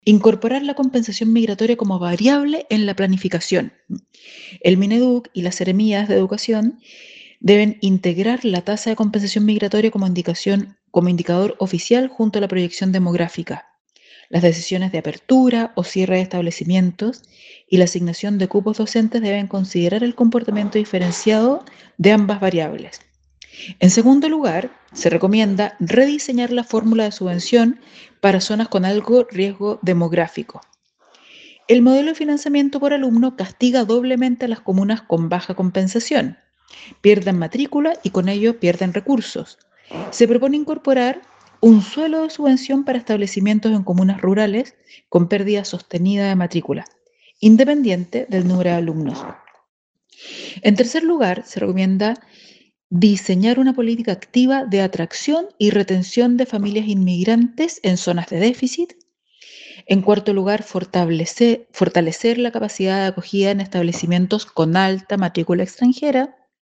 Incorporar la compensación migratoria como variable en la planificación. El Mineduc y las seremías de educación deben integrar la tasa de compensación migratoria como indicador oficial junto a la proyección demográfica. Las decisiones de apertura o cierre de establecimientos y la asignación de cupos docentes deben considerar el comportamiento diferenciado de ambas variables. En segundo lugar, se recomienda rediseñar la fórmula de subvención para zonas con alto riesgo demográfico. El modelo de financiamiento por alumno castiga doblemente a las comunas con baja compensación. Pierden matrícula y con ello pierden recursos. Se propone incorporar un suelo de subvención para establecimientos en comunas rurales con pérdida sostenida de matrícula, independiente del número de alumnos. En tercer lugar, se recomienda diseñar una política activa de atracción y retención de familias inmigrantes en zonas de déficit. En cuarto lugar, fortalecer la capacidad de acogida en establecimientos con alta matrícula extranjera.